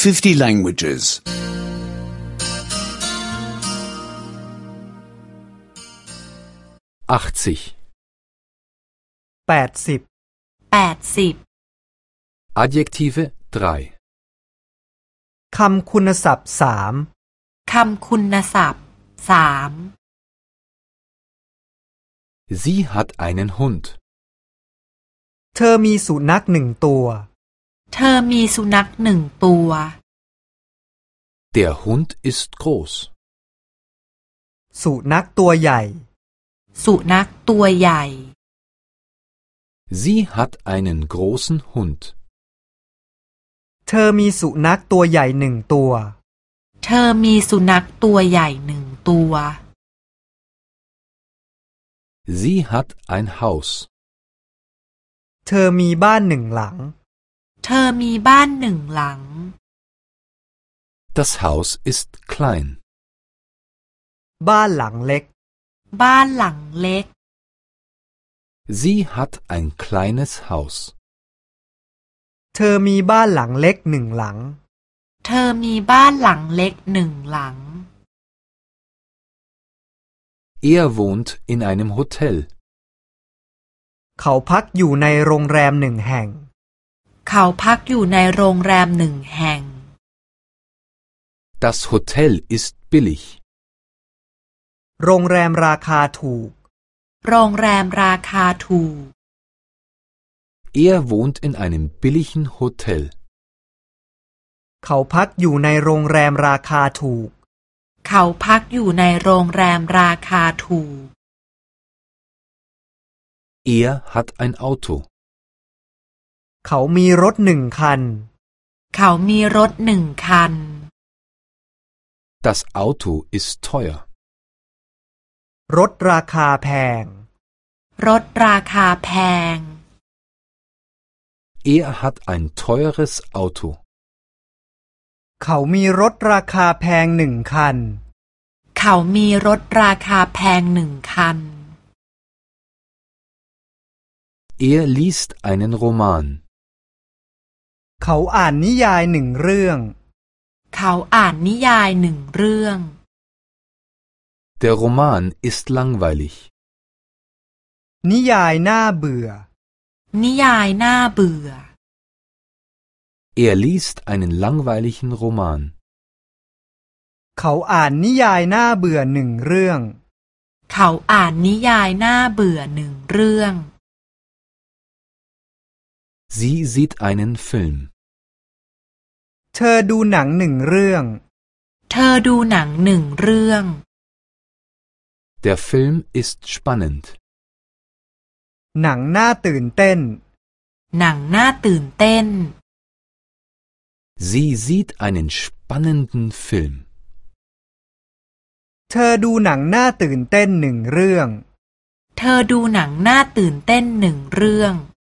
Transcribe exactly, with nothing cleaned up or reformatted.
fifty languages. 80. แปดสิบแปดสิบ Adjektive drei. คำคุณศัพท์สามคำคุณศัพท์สาม Sie hat einen Hund. เธอมีสุนัขหนึ่งตัวเธอมีสุนัขหนึ่งตัว Der Hund ist groß. สุนัขตัวใหญ่สุนัขตัวใหญ่ Sie hat einen großen Hund. เธอมีสุนัขตัวใหญ่หนึ่งตัวเธอมีสุนัขตัวใหญ่หนึ่งตัว Sie hat ein Haus. เธอมีบ้านหนึ่งหลังเธอมีบ้านหนึ่งหลัง Das Haus ist klein. บ้านหลังเล็กบ้านหลังเล็ก Sie hat ein kleines Haus. เธอมีบ้านหลังเล็กหนึ่งหลังเธอมีบ้านหลังเล็กหนึ่งหลัง Er wohnt in einem Hotel. เขาพักอยู่ในโรงแรมหนึ่งแห่งเขาพักอยู่ในโรงแรมหนึ่งแห่ง Das Hotel ist billig. โรงแรมราคาถูกโรงแรมราคาถูก Er wohnt in einem billigen Hotel. เขาพักอยู่ในโรงแรมราคาถูกเขาพักอยู่ในโรงแรมราคาถูก Er hat ein Auto. เขามีรถหนึ่งคันเขามีรถหนึ่งคัน Das Auto ist teuer. รถราคาแพงรถราคาแพง Er hat ein teures Auto. เขามีรถราคาแพงหนึ่งคันเขามีรถราคาแพงหนึ่งคัน Er liest einen Roman. เขาอ่านนิยายหนึ่งเรื่องเขาอ่านนิยายหนึ่งเรื่อง Der Roman ist langweilig. นิยายน่าเบื่อนิยายน่าเบื่อ Er liest einen langweiligen Roman. เขาอ่านนิยายน่าเบื่อหนึ่งเรื่องเขาอ่านนิยายน่าเบื่อหนึ่งเรื่อง Sie sieht einen Film. เธอดูหนังหนึ่งเรื่องเธอดูหนังหนึ่งเรื่อง Der Film ist spannend. หนังน่าตื่นเต้นหนังน่าตื่นเต้น Sie sieht einen spannenden Film. เธอดูหนังน่าตื่นเต้นหนึ่งเรื่องเธอดูหนังน่าตื่นเต้นหนึ่งเรื่อง